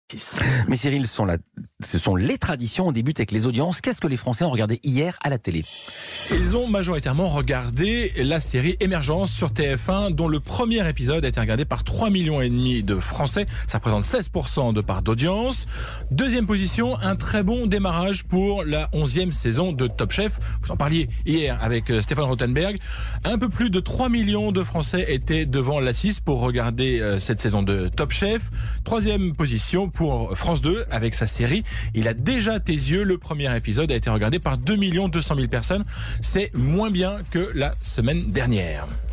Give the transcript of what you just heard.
Mais Cyril, ce sont les traditions. On débute avec les audiences. Qu'est-ce que les Français ont regardé hier à la télé ? Ils ont majoritairement regardé la série Émergence sur TF1, dont le premier épisode a été regardé par 3,5 millions de Français. Ça représente 16% de part d'audience. Deuxième position, un très bon démarrage pour la 11e saison de Top Chef. Vous en parliez hier avec Stéphane Rothenberg. Un peu plus de 3 millions de Français étaient devant l'assise pour regarder cette saison de Top Chef. Troisième position pour France 2 avec sa série Il a déjà tes yeux. Le premier épisode a été regardé par 2 200 000 personnes. C'est moins bien que la semaine dernière.